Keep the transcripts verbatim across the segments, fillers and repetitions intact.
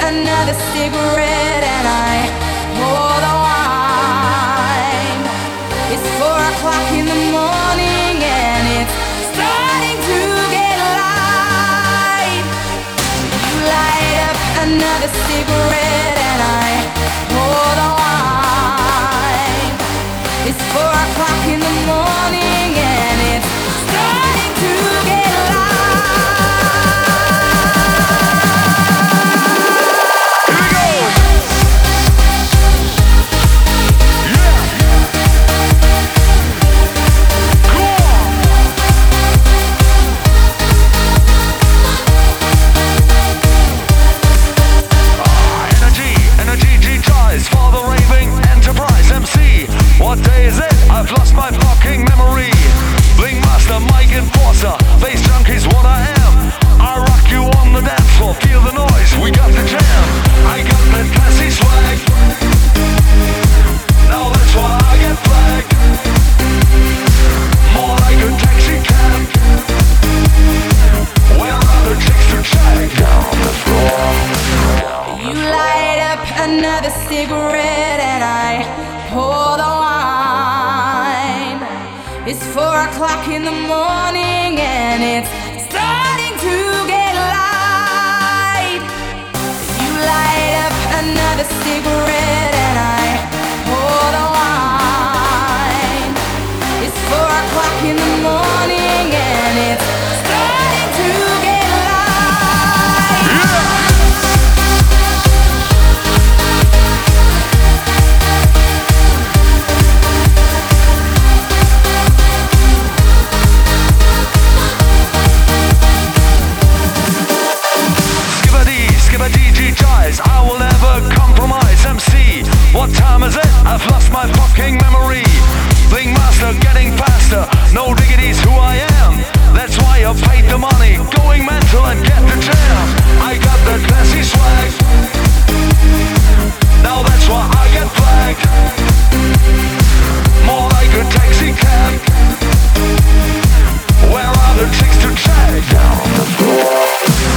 another cigarette and I pour the wine. It's four o'clock in the morning and it's starting to get light. You light up another cigarette and I pour the wine. It's four o'clock in the morning and it's starting to get light. For the raving enterprise M C. What day is it? I've lost my fucking memory. Bling master, mic enforcer, bass junkie's what I am. I rock you on the dance floor, feel the noise, we got the jam. I got that classy swag. Now that's why I get flagged. More like a taxi cab. Where are the chicks to check? Down the floor. You light up another cigarette and I pour the wine. It's four o'clock in the morning and it's starting to get light. You light up another cigarette and I pour the wine. It's four o'clock in the morning and it's starting to get light. Yeah. I will never compromise M C. What time is it? I've lost my fucking memory. Bling master getting faster. No diggity's who I am. That's why I paid the money. Going mental and get the jam. I got the classy swag. Now that's why I get flagged. More like a taxi cab. Where are the chicks to check? Down the floor.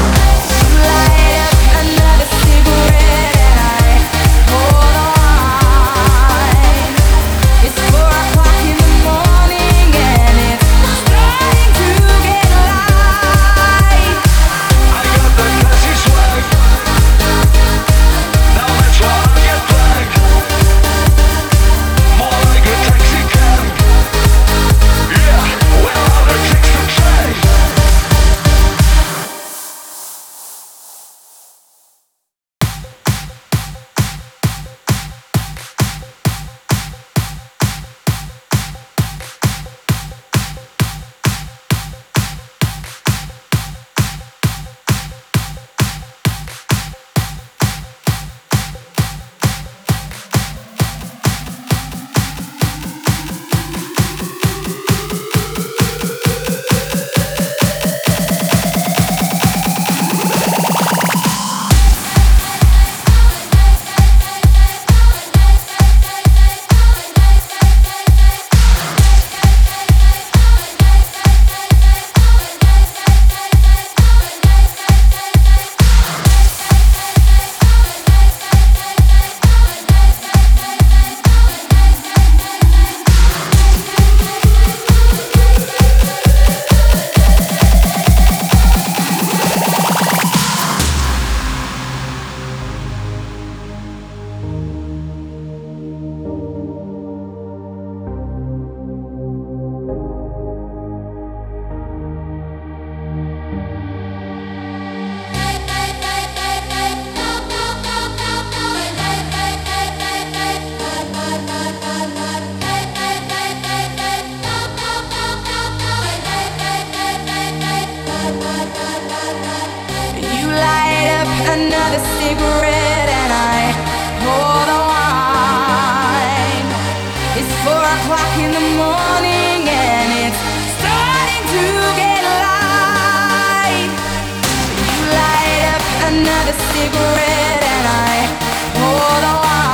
Another cigarette and I pour the wine. It's four o'clock in the morning and it's starting to get light. You light up another cigarette and I pour the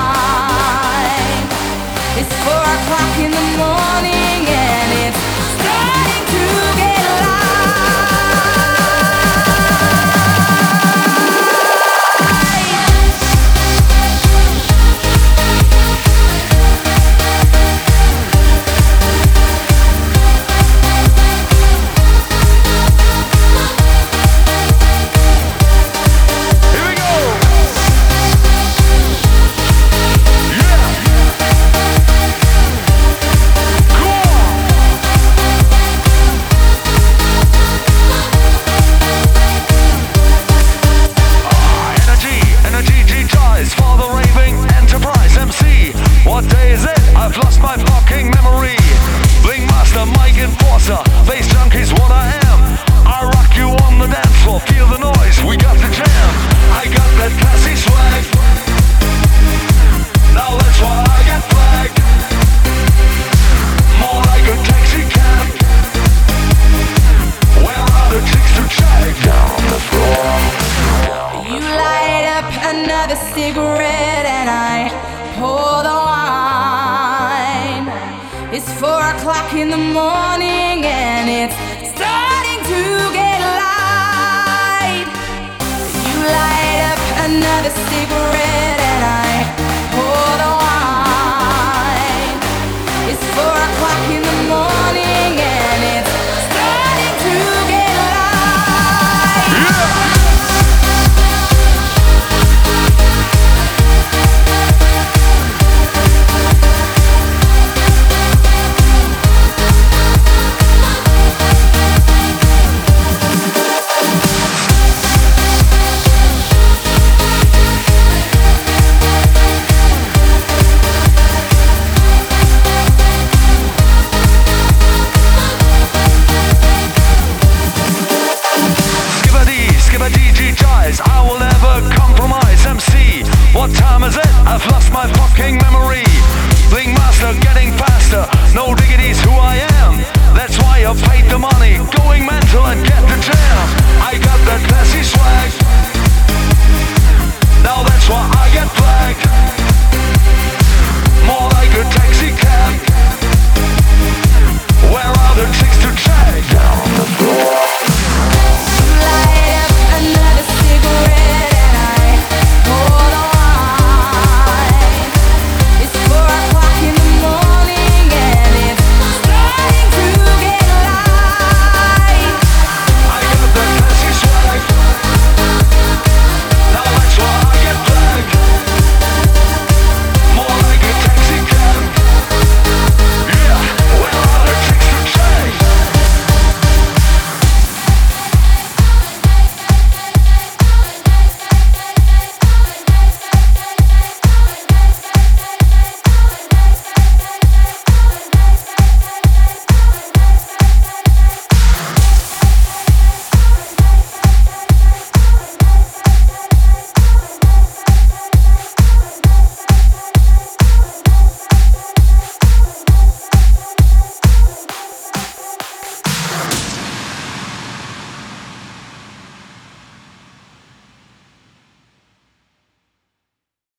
wine. It's four o'clock in the morning and it's starting to get light. another cigarette and I pour the wine. It's four o'clock in the morning and it's starting to get light. You light up another cigarette and I pour the wine. It's four o'clock in the morning and it's starting to get light. Yeah. I will never compromise. M C, what time is it? I've lost my fucking memory. Bling master getting faster. No diggity's who I am. That's why I paid the money. Going mental and get the jam. I got that classy swag.